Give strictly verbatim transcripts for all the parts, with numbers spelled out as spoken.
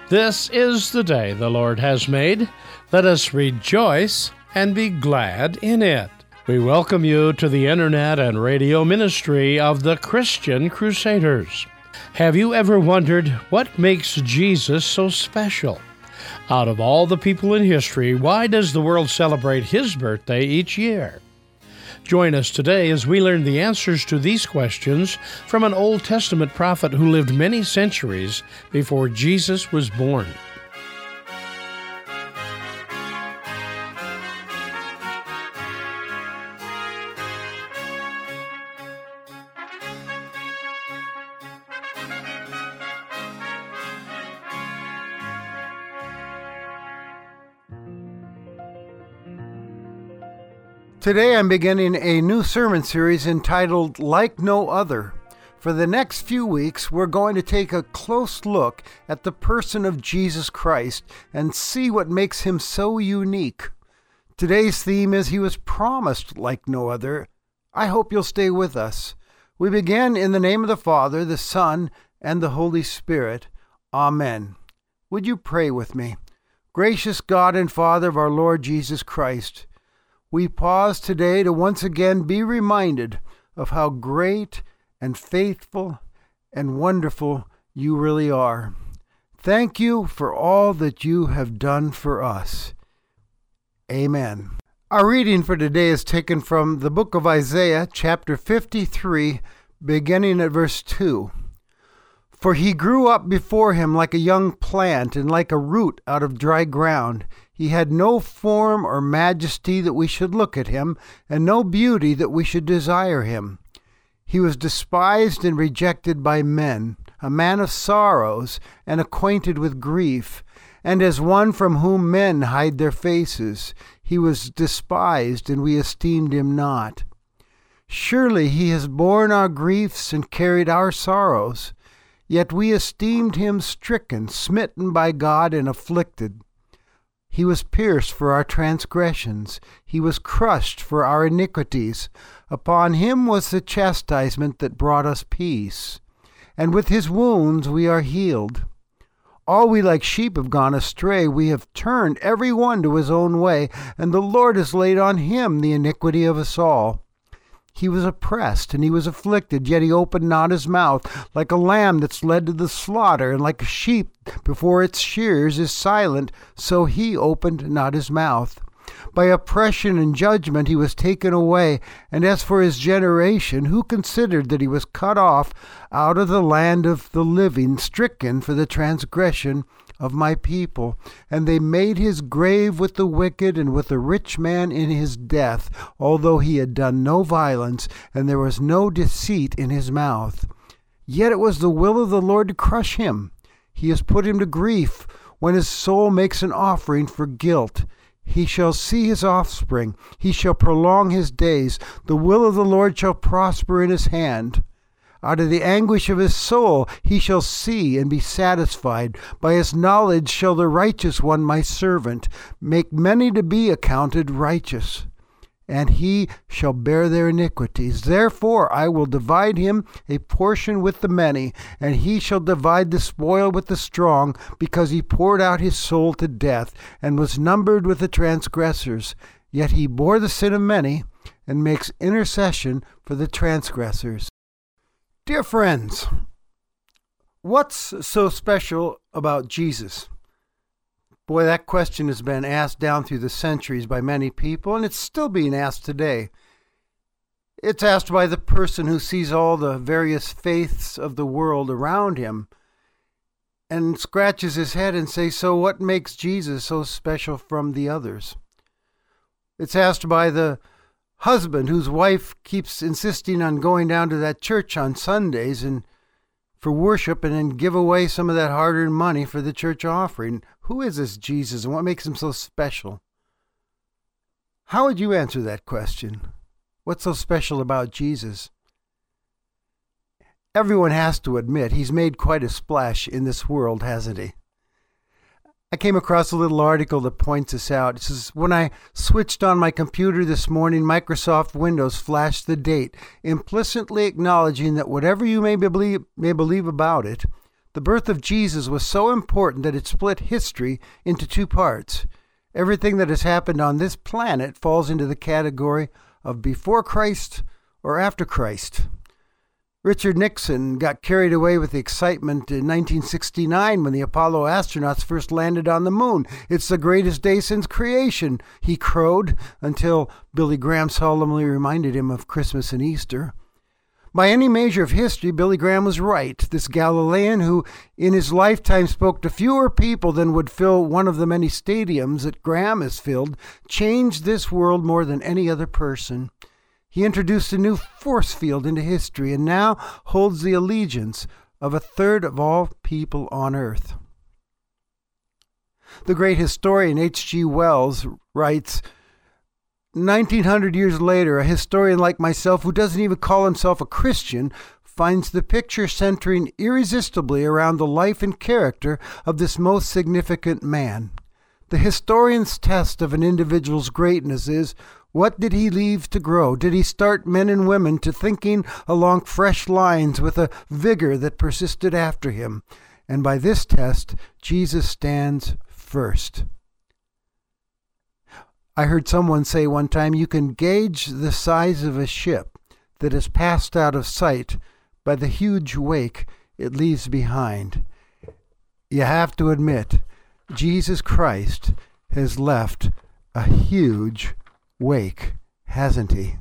This is the day the Lord has made. Let us rejoice and be glad in it. We welcome you to the internet and radio ministry of the Christian Crusaders. Have you ever wondered what makes Jesus so special? Out of all the people in history, why does the world celebrate his birthday each year? Join us today as we learn the answers to these questions from an Old Testament prophet who lived many centuries before Jesus was born. Today I'm beginning a new sermon series entitled Like No Other. For the next few weeks, we're going to take a close look at the person of Jesus Christ and see what makes him so unique. Today's theme is He was promised like no other. I hope you'll stay with us. We begin in the name of the Father, the Son, and the Holy Spirit. Amen. Would you pray with me? Gracious God and Father of our Lord Jesus Christ, we pause today to once again be reminded of how great and faithful and wonderful you really are. Thank you for all that you have done for us. Amen. Our reading for today is taken from the book of Isaiah, chapter fifty-three, beginning at verse two. For he grew up before him like a young plant and like a root out of dry ground. He had no form or majesty that we should look at him, and no beauty that we should desire him. He was despised and rejected by men, a man of sorrows and acquainted with grief, and as one from whom men hide their faces. He was despised, and we esteemed him not. Surely he has borne our griefs and carried our sorrows. Yet we esteemed him stricken, smitten by God, and afflicted. He was pierced for our transgressions. He was crushed for our iniquities. Upon him was the chastisement that brought us peace. And with his wounds we are healed. All we like sheep have gone astray. We have turned every one to his own way, and the Lord has laid on him the iniquity of us all. He was oppressed, and he was afflicted, yet he opened not his mouth. Like a lamb that's led to the slaughter, and like a sheep before its shears is silent, so he opened not his mouth. By oppression and judgment he was taken away. And as for his generation, who considered that he was cut off out of the land of the living, stricken for the transgression of my people? And they made his grave with the wicked and with the rich man in his death, although he had done no violence, and there was no deceit in his mouth. Yet it was the will of the Lord to crush him. He has put him to grief when his soul makes an offering for guilt. He shall see his offspring. He shall prolong his days. The will of the Lord shall prosper in his hand. Out of the anguish of his soul he shall see and be satisfied. By his knowledge shall the righteous one, my servant, make many to be accounted righteous. And he shall bear their iniquities. Therefore I will divide him a portion with the many, and he shall divide the spoil with the strong, because he poured out his soul to death, and was numbered with the transgressors. Yet he bore the sin of many, and makes intercession for the transgressors. Dear friends, what's so special about Jesus? Boy, that question has been asked down through the centuries by many people, and it's still being asked today. It's asked by the person who sees all the various faiths of the world around him and scratches his head and says, so what makes Jesus so special from the others? It's asked by the husband whose wife keeps insisting on going down to that church on Sundays and for worship and then give away some of that hard-earned money for the church offering. Who is this Jesus, and what makes him so special? How would you answer that question? What's so special about Jesus? Everyone has to admit he's made quite a splash in this world, hasn't he? I came across a little article that points this out. It says, when I switched on my computer this morning, Microsoft Windows flashed the date, implicitly acknowledging that whatever you may believe, may believe about it, The birth of Jesus was so important that it split history into two parts. Everything that has happened on this planet falls into the category of before Christ or after Christ. Richard Nixon got carried away with the excitement in nineteen sixty-nine when the Apollo astronauts first landed on the moon. It's the greatest day since creation, he crowed, until Billy Graham solemnly reminded him of Christmas and Easter. By any measure of history, Billy Graham was right. This Galilean, who in his lifetime spoke to fewer people than would fill one of the many stadiums that Graham has filled, changed this world more than any other person. He introduced a new force field into history and now holds the allegiance of a third of all people on earth. The great historian H G Wells writes, nineteen hundred years later, a historian like myself, who doesn't even call himself a Christian, finds the picture centering irresistibly around the life and character of this most significant man. The historian's test of an individual's greatness is, what did he leave to grow? Did he start men and women to thinking along fresh lines with a vigor that persisted after him? And by this test, Jesus stands first. I heard someone say one time, you can gauge the size of a ship that has passed out of sight by the huge wake it leaves behind. You have to admit, Jesus Christ has left a huge wake, hasn't he?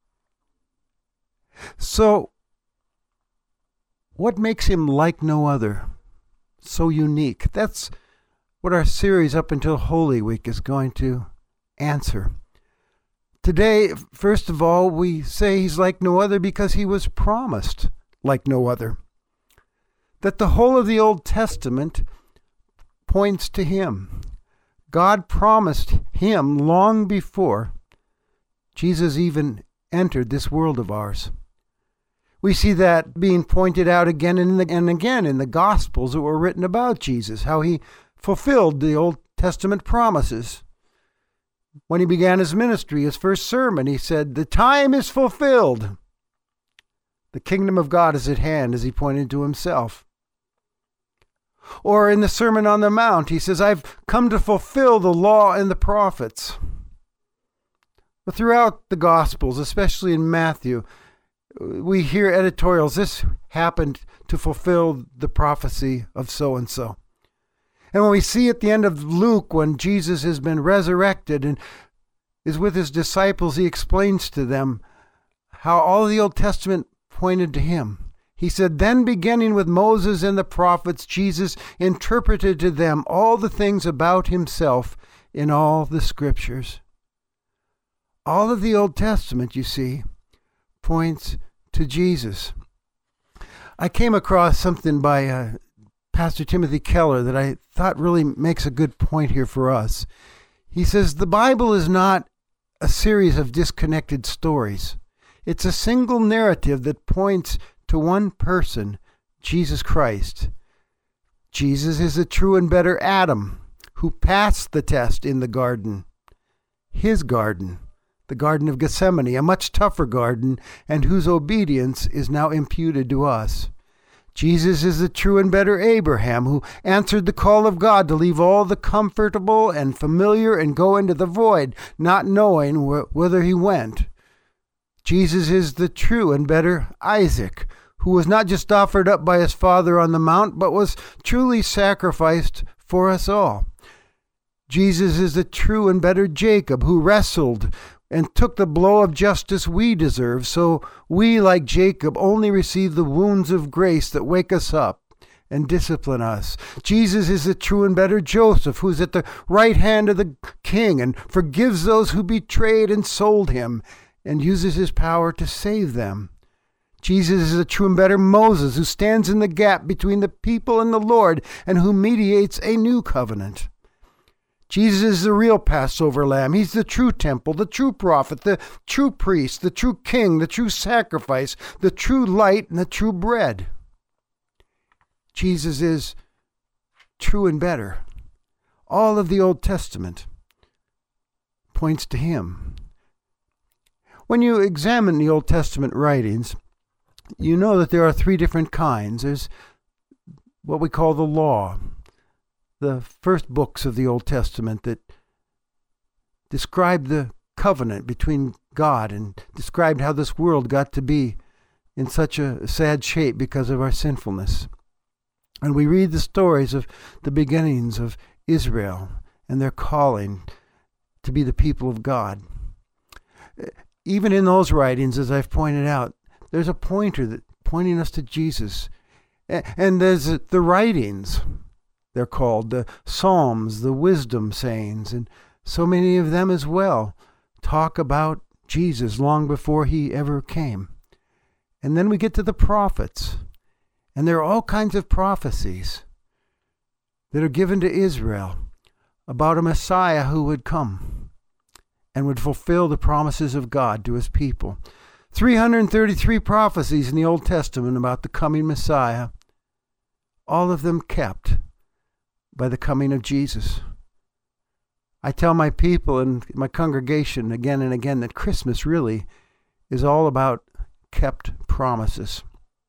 So, what makes him like no other? So unique. That's what our series up until Holy Week is going to answer. Today, first of all, we say he's like no other because he was promised like no other. That the whole of the Old Testament points to him. God promised him long before Jesus even entered this world of ours. We see that being pointed out again and again in the Gospels that were written about Jesus, how he fulfilled the Old Testament promises. When he began his ministry, his first sermon, he said, "The time is fulfilled. The kingdom of God is at hand," as he pointed to himself. Or in the Sermon on the Mount, he says, "I've come to fulfill the law and the prophets." But throughout the Gospels, especially in Matthew, we hear editorials, this happened to fulfill the prophecy of so-and-so. And when we see at the end of Luke, when Jesus has been resurrected and is with his disciples, he explains to them how all the Old Testament pointed to him. He said, "Then beginning with Moses and the prophets, Jesus interpreted to them all the things about himself in all the scriptures." All of the Old Testament, you see, points to Jesus. I came across something by uh, Pastor Timothy Keller that I thought really makes a good point here for us. He says, the Bible is not a series of disconnected stories. It's a single narrative that points to one person, Jesus Christ. Jesus is the true and better Adam who passed the test in the garden. His garden, the Garden of Gethsemane, a much tougher garden, and whose obedience is now imputed to us. Jesus is the true and better Abraham who answered the call of God to leave all the comfortable and familiar and go into the void, not knowing wh- whither he went. Jesus is the true and better Isaac, who was not just offered up by his father on the mount, but was truly sacrificed for us all. Jesus is the true and better Jacob, who wrestled and took the blow of justice we deserve, so we, like Jacob, only receive the wounds of grace that wake us up and discipline us. Jesus is the true and better Joseph, who's at the right hand of the king and forgives those who betrayed and sold him and uses his power to save them. Jesus is the true and better Moses, who stands in the gap between the people and the Lord and who mediates a new covenant. Jesus is the real Passover lamb. He's the true temple, the true prophet, the true priest, the true king, the true sacrifice, the true light, and the true bread. Jesus is true and better. All of the Old Testament points to him. When you examine the Old Testament writings, you know that there are three different kinds. There's what we call the law, the first books of the Old Testament that described the covenant between God and described how this world got to be in such a sad shape because of our sinfulness. And we read the stories of the beginnings of Israel and their calling to be the people of God. Even in those writings, as I've pointed out, there's a pointer that pointing us to Jesus. And there's the writings, they're called, the Psalms, the wisdom sayings, and so many of them as well talk about Jesus long before he ever came. And then we get to the prophets, and there are all kinds of prophecies that are given to Israel about a Messiah who would come and would fulfill the promises of God to his people. three hundred thirty-three prophecies in the Old Testament about the coming Messiah, all of them kept by the coming of Jesus. I tell my people and my congregation again and again that Christmas really is all about kept promises.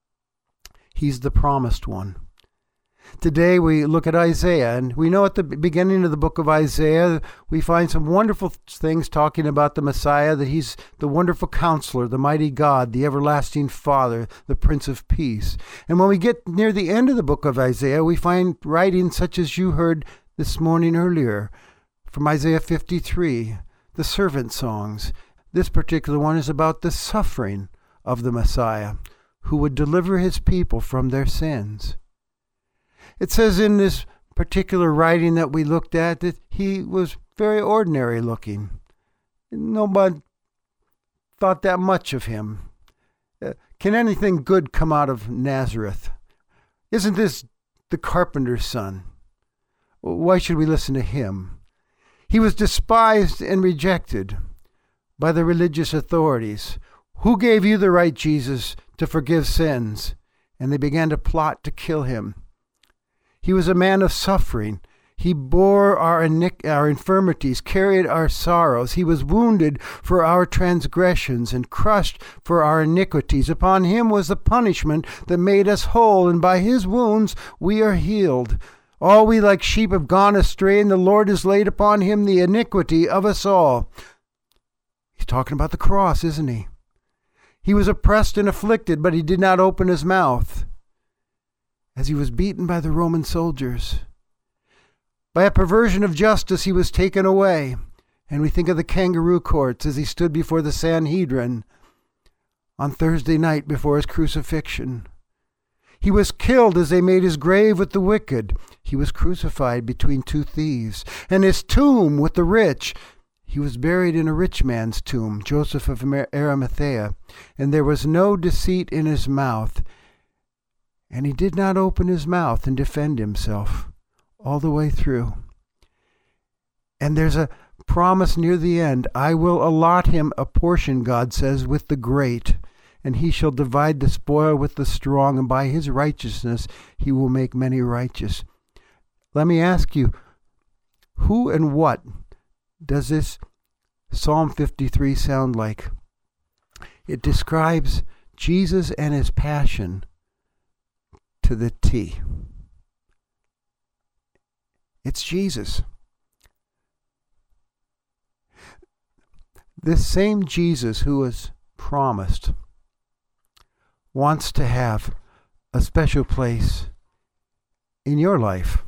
He's the promised one. Today we look at Isaiah, and we know at the beginning of the book of Isaiah, we find some wonderful things talking about the Messiah, that he's the wonderful counselor, the mighty God, the everlasting Father, the Prince of Peace. And when we get near the end of the book of Isaiah, we find writings such as you heard this morning earlier from Isaiah fifty-three, the servant songs. This particular one is about the suffering of the Messiah, who would deliver his people from their sins. It says in this particular writing that we looked at that he was very ordinary looking. Nobody thought that much of him. Uh, can anything good come out of Nazareth? Isn't this the carpenter's son? Why should we listen to him? He was despised and rejected by the religious authorities. Who gave you the right, Jesus, to forgive sins? And they began to plot to kill him. He was a man of suffering. He bore our, iniq- our infirmities, carried our sorrows. He was wounded for our transgressions and crushed for our iniquities. Upon him was the punishment that made us whole, and by his wounds we are healed. All we like sheep have gone astray, and the Lord has laid upon him the iniquity of us all. He's talking about the cross, isn't he? He was oppressed and afflicted, but he did not open his mouth. As he was beaten by the Roman soldiers, by a perversion of justice, he was taken away. And we think of the kangaroo courts as he stood before the Sanhedrin on Thursday night before his crucifixion. He was killed as they made his grave with the wicked. He was crucified between two thieves. And his tomb with the rich. He was buried in a rich man's tomb, Joseph of Arimathea. And there was no deceit in his mouth. And he did not open his mouth and defend himself all the way through. And there's a promise near the end. I will allot him a portion, God says, with the great, and he shall divide the spoil with the strong, and by his righteousness he will make many righteous. Let me ask you, who and what does this Psalm fifty-three sound like? It describes Jesus and his passion to the T. It's Jesus. This same Jesus who was promised wants to have a special place in your life.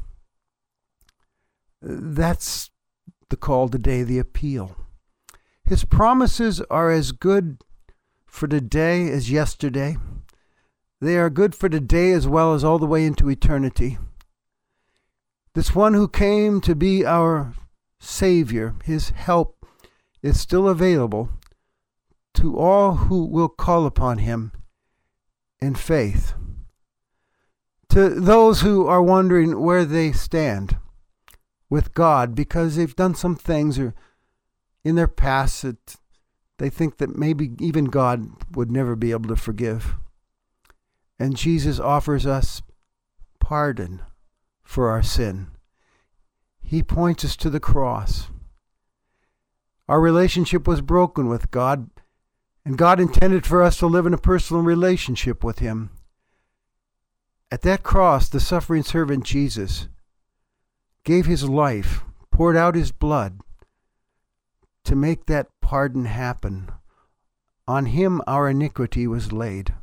That's the call today, the appeal. His promises are as good for today as yesterday. They are good for today as well as all the way into eternity. This one who came to be our Savior, his help is still available to all who will call upon him in faith. To those who are wondering where they stand with God because they've done some things or in their past that they think that maybe even God would never be able to forgive. And Jesus offers us pardon for our sin. He points us to the cross. Our relationship was broken with God, and God intended for us to live in a personal relationship with him. At that cross, the suffering servant Jesus gave his life, poured out his blood to make that pardon happen. On him our iniquity was laid.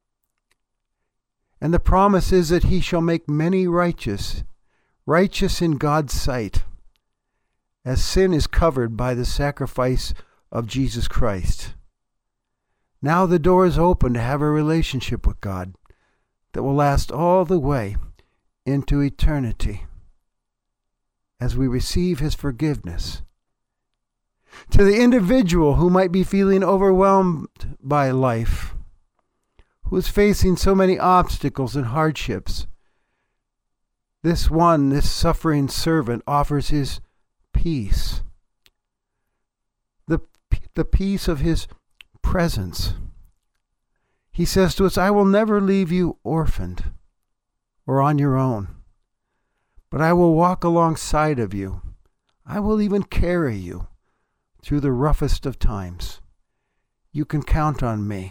And the promise is that he shall make many righteous, righteous in God's sight, as sin is covered by the sacrifice of Jesus Christ. Now the door is open to have a relationship with God that will last all the way into eternity as we receive his forgiveness. To the individual who might be feeling overwhelmed by life, who is facing so many obstacles and hardships, this one, this suffering servant, offers his peace, the, the peace of his presence. He says to us, I will never leave you orphaned or on your own, but I will walk alongside of you. I will even carry you through the roughest of times. You can count on me.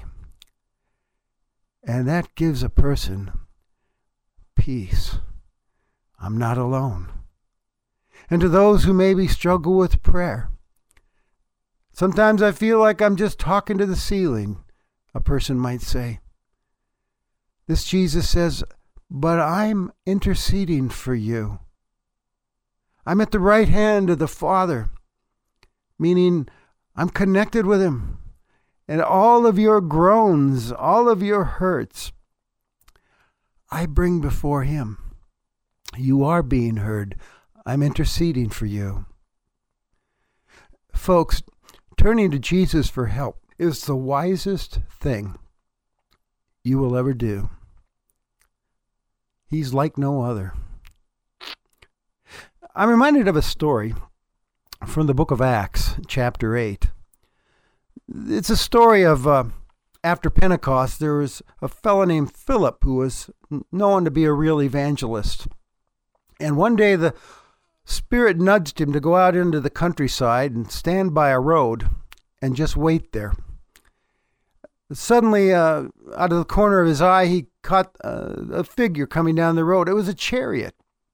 And that gives a person peace. I'm not alone. And to those who maybe struggle with prayer, sometimes I feel like I'm just talking to the ceiling, a person might say. This Jesus says, but I'm interceding for you. I'm at the right hand of the Father, meaning I'm connected with him. And all of your groans, all of your hurts, I bring before him. You are being heard. I'm interceding for you. Folks, turning to Jesus for help is the wisest thing you will ever do. He's like no other. I'm reminded of a story from the book of Acts, chapter eight. It's a story of uh, after Pentecost, there was a fellow named Philip who was known to be a real evangelist. And one day the Spirit nudged him to go out into the countryside and stand by a road and just wait there. Suddenly, uh, out of the corner of his eye, he caught uh, a figure coming down the road. It was a chariot.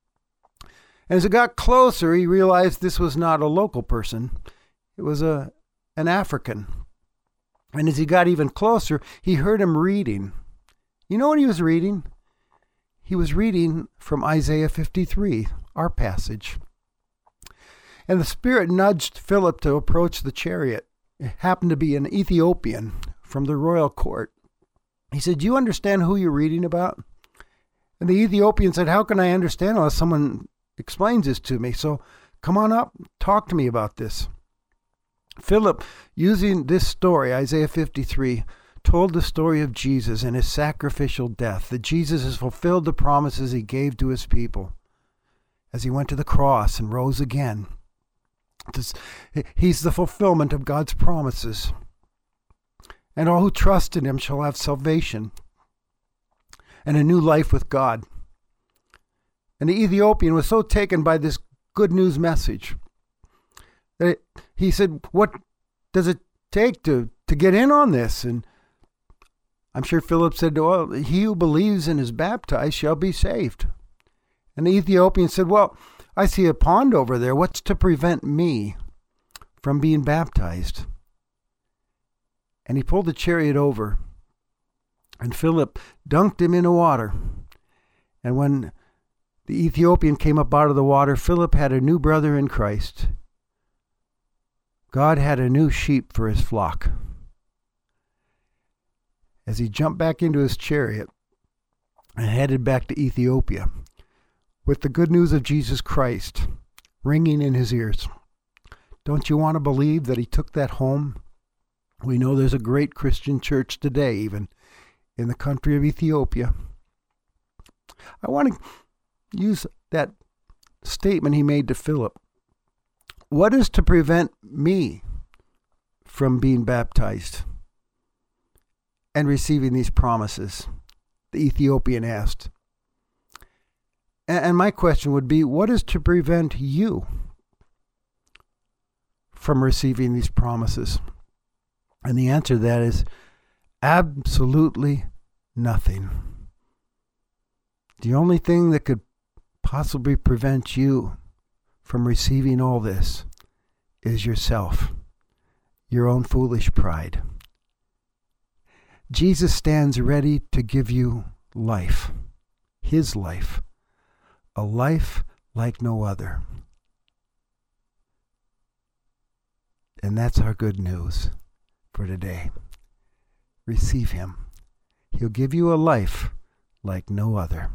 And as it got closer, he realized this was not a local person. It was a an African. And as he got even closer, he heard him reading. You know what he was reading? He was reading from Isaiah fifty-three, our passage. And the Spirit nudged Philip to approach the chariot. It happened to be an Ethiopian from the royal court. He said, do you understand who you're reading about? And the Ethiopian said, how can I understand unless someone explains this to me? So come on up, talk to me about this. Philip, using this story, Isaiah fifty-three, told the story of Jesus and his sacrificial death, that Jesus has fulfilled the promises he gave to his people as he went to the cross and rose again. He's the fulfillment of God's promises. And all who trust in him shall have salvation and a new life with God. And the Ethiopian was so taken by this good news message that he said, what does it take to, to get in on this? And I'm sure Philip said, well, he who believes and is baptized shall be saved. And the Ethiopian said, well, I see a pond over there. What's to prevent me from being baptized? And he pulled the chariot over, and Philip dunked him in the water. And when the Ethiopian came up out of the water, Philip had a new brother in Christ. God had a new sheep for his flock. As he jumped back into his chariot and headed back to Ethiopia with the good news of Jesus Christ ringing in his ears. Don't you want to believe that he took that home? We know there's a great Christian church today, even in the country of Ethiopia. I want to use that statement he made to Philip. What is to prevent me from being baptized and receiving these promises? The Ethiopian asked. And my question would be, what is to prevent you from receiving these promises? And the answer to that is absolutely nothing. The only thing that could possibly prevent you from receiving all this is yourself, your own foolish pride. Jesus stands ready to give you life, his life, a life like no other. And that's our good news for today. Receive him. He'll give you a life like no other.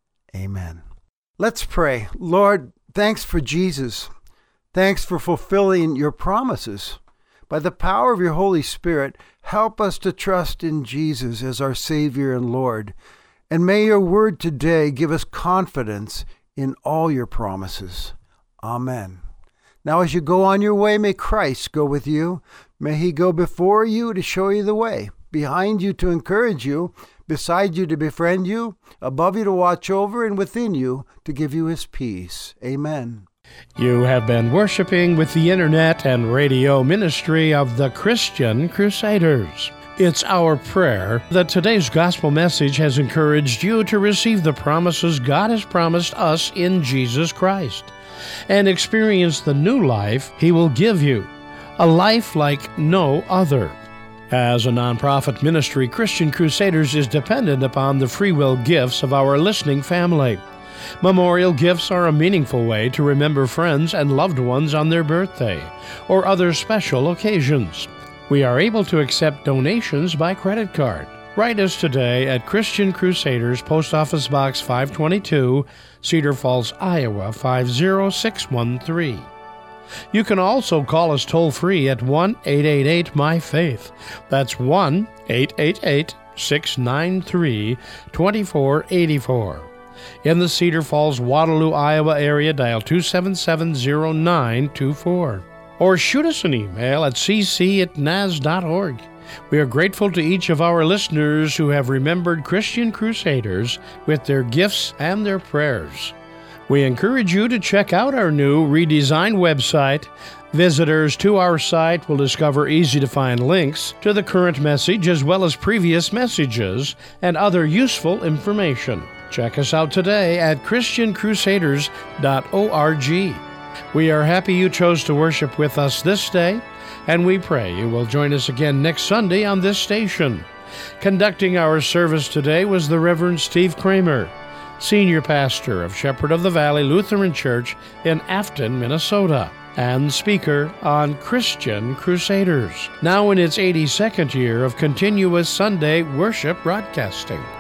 Amen. Let's pray. Lord, thanks for Jesus. Thanks for fulfilling your promises. By the power of your Holy Spirit, help us to trust in Jesus as our Savior and Lord. And may your word today give us confidence in all your promises. Amen. Now as you go on your way, may Christ go with you. May he go before you to show you the way, behind you to encourage you, beside you to befriend you, above you to watch over, and within you to give you his peace. Amen. You have been worshiping with the internet and radio ministry of the Christian Crusaders. It's our prayer that today's gospel message has encouraged you to receive the promises God has promised us in Jesus Christ and experience the new life he will give you, a life like no other. As a nonprofit ministry, Christian Crusaders is dependent upon the free will gifts of our listening family. Memorial gifts are a meaningful way to remember friends and loved ones on their birthday or other special occasions. We are able to accept donations by credit card. Write us today at Christian Crusaders, Post Office Box five twenty-two, Cedar Falls, Iowa five zero six one three. You can also call us toll-free at one eight eight eight M Y Faith. That's one eight eight eight, six nine three, two four eight four. In the Cedar Falls, Waterloo, Iowa area, dial two seven seven, zero nine two four. Or shoot us an email at c c at n a s dot org. We are grateful to each of our listeners who have remembered Christian Crusaders with their gifts and their prayers. We encourage you to check out our new redesigned website. Visitors to our site will discover easy-to-find links to the current message as well as previous messages and other useful information. Check us out today at christian crusaders dot org. We are happy you chose to worship with us this day, and we pray you will join us again next Sunday on this station. Conducting our service today was the Reverend Steve Kramer, Senior Pastor of Shepherd of the Valley Lutheran Church in Afton, Minnesota, and speaker on Christian Crusaders, now in its eighty-second year of continuous Sunday worship broadcasting.